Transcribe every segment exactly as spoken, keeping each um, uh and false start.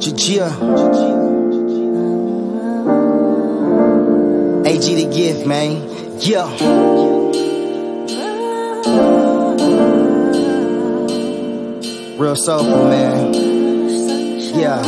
Yeah. A G the gift, man. Yeah. Real soulful, man. Yeah.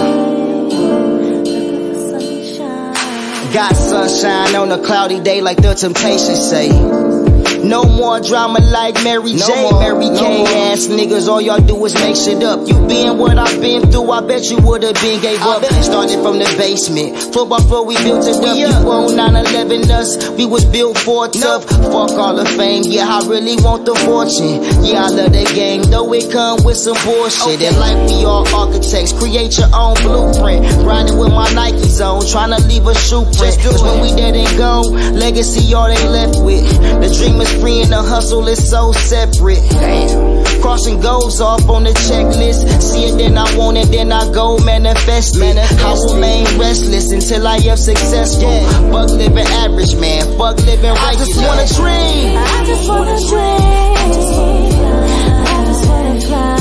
Got sunshine on a cloudy day like the Temptations say. No more drama like Mary no J. More, Mary no Kay more. ass niggas, all y'all do is make shit up. You been what I've been through, I bet you would've been gave up. Started from the basement, football floor we built it up. You on nine eleven us, we was built for tough. Fuck all the fame, yeah, I really want the fortune. Yeah, I love the game, though it come with some bullshit. In life we all architects, create your own blueprint. Grinding with my Nikes on, trying to leave a shoe print. Cause when we dead and gone, legacy all they left with. The dream is free and the hustle is so separate. Damn. Crossing goals off on the checklist. See it, then I want it, then I go manifest it. I will remain restless until I am successful. Yeah. Fuck living average, man. Fuck living regular. I just wanna dream. I just wanna dream. I just wanna fly. I just wanna fly.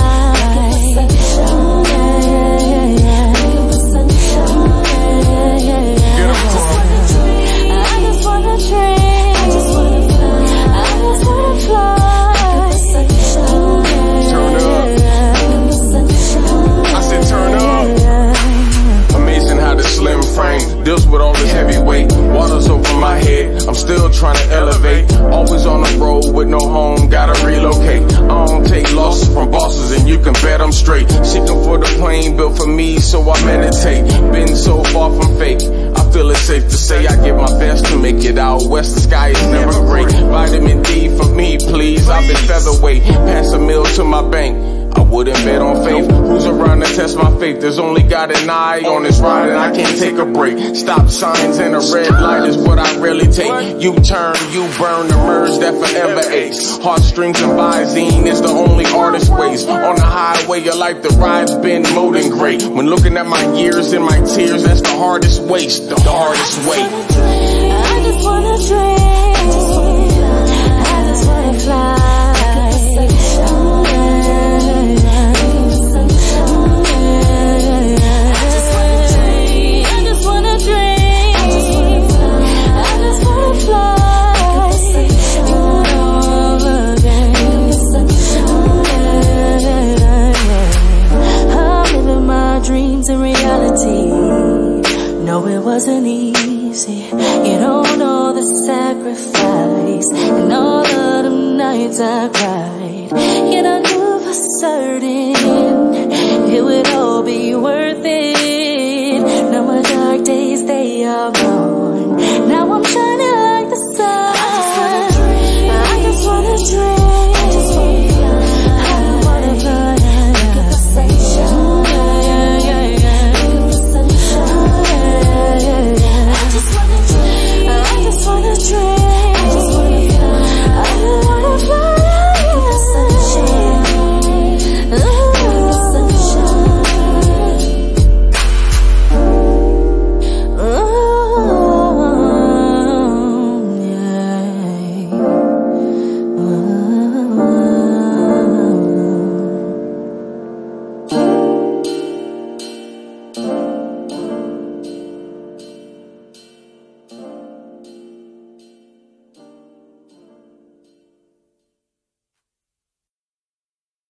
Deals with all this heavy weight, waters over my head, I'm still trying to elevate. Always on the road with no home, gotta relocate. I don't take losses from bosses and you can bet I'm straight. Seeking for the plane built for me, so I meditate. Been so far from fake, I feel it's safe to say I give my best to make it out west. The sky is never great. Vitamin D for me, please. I've been featherweight, pass a meal to my bank. I wouldn't bet on faith. Who's around to test my faith? There's only got an eye on this ride and I can't take a break. Stop signs and a red light is what I really take. You turn, you burn, the merge that forever aches. Heartstrings and Visine is the only artist ways. On the highway of life, the ride's been more than great. When looking at my years and my tears, that's the hardest waste, the hardest way. I just wanna dream. I just wanna fly. I just wanna fly. No, it wasn't easy. You don't know the sacrifice and all of the nights I cried. Yet I knew for certain it would all be worth it. Now my dark days, they are gone. Now I'm shining.